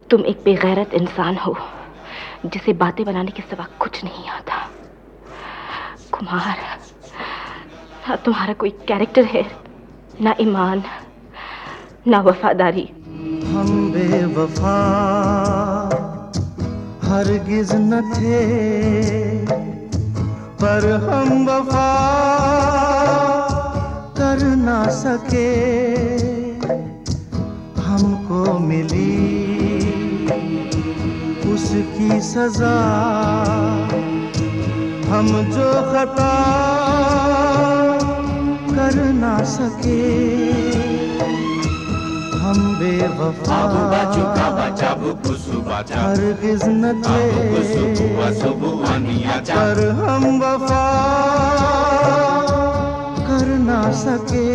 तुम एक बेगैरत इंसान हो जिसे बातें बनाने के सिवा कुछ नहीं आता। कुमार, ना तुम्हारा कोई कैरेक्टर है, ना ईमान, ना वफादारी। हम बेवफा हरगिज न थे, पर हम वफा कर ना सके। हमको मिली उसकी सजा, हम जो खता कर ना सके। हम बेवफा हरगिज न थे, पर हम वफा कर ना सके।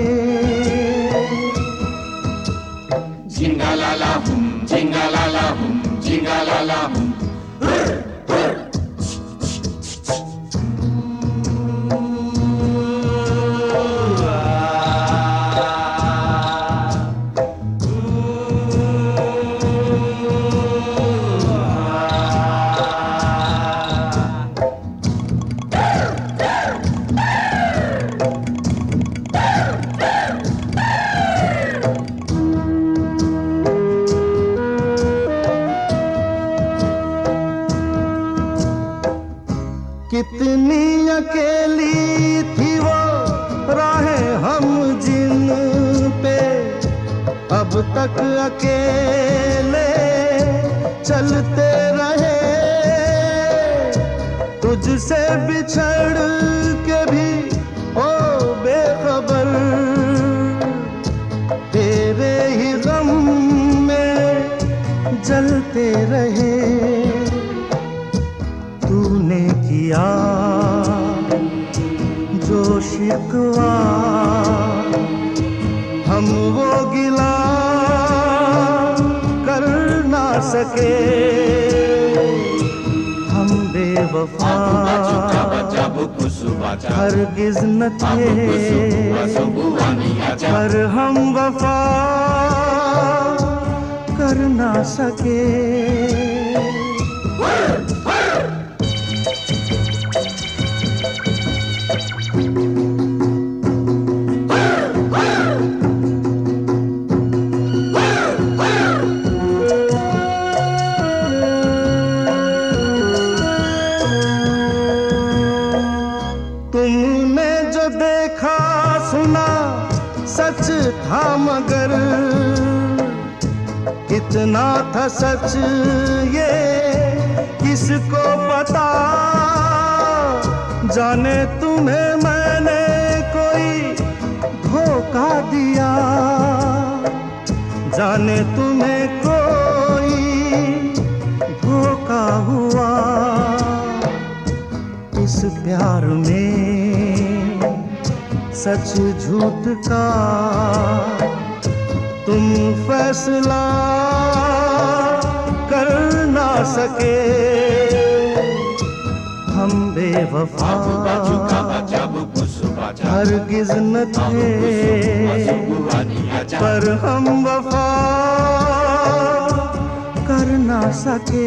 जिंगालाला हुम, जिंगालाला हुम, जिंगालाला हुम। कितनी अकेली थी वो राहें हम जिन पे अब तक अकेले चलते रहे। तुझसे बिछड़ के भी ओ बेखबर, तेरे ही गम में जलते रहे। तूने किया जो शिकवा, हम वो गिला कर ना सके। हम बेवफा हरगिज न थे, पर हम वफा कर ना सके। तुमने जो देखा सुना सच था, मगर कितना था सच ये किसको पता। जाने तुम्हें मैंने कोई धोखा दिया, जाने तुम्हें कोई धोखा हुआ। इस प्यार में सच झूठ का तुम फैसला कर ना सके। हम बेवफा हरगिज न थे, पर हम वफा कर ना सके।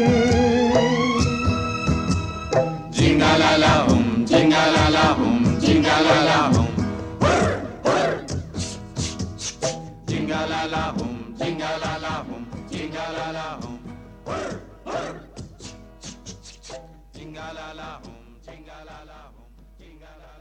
जिंगालाला हुम, जिंगालाला हुम, जिंगालाला हुम। जिंगालाला हुम, जिंगालाला हुम, जिंगालाला हुम। जिंगालाला हुम, जिंगालाला हुम, जिंगालाला